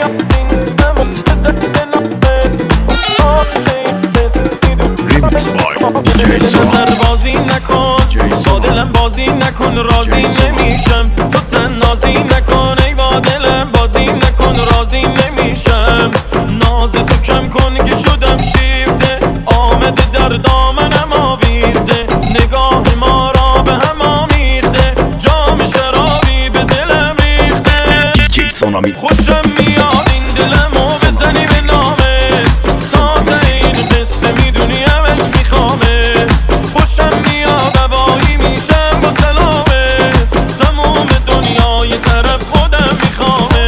بازی نکن با دلم، بازی نکن راضی نمیشم. تو تنازی نکن ای با دلم، بازی نکن راضی نمیشم. ناز تو کم کن که شدم شیفته، آمده در دامنم آویخته. نگاه ما را به هم آمیخته، جام شرابی به دلم ریخته. خوشم میاد این دلمو بزنی به نامت، ساعت این قصه میدونی همش میخوامت. خوشم میاد هوایی میشم با سلامت، تموم دنیای طرف خودم میخوامت.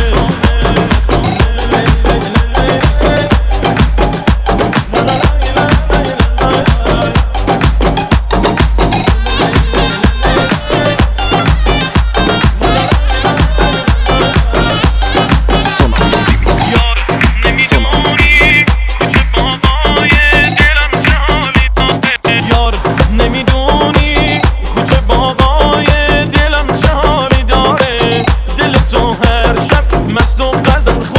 نمیدونی کوچه باغای دلم چه حالی داره، دل تو هر شب مست و غزل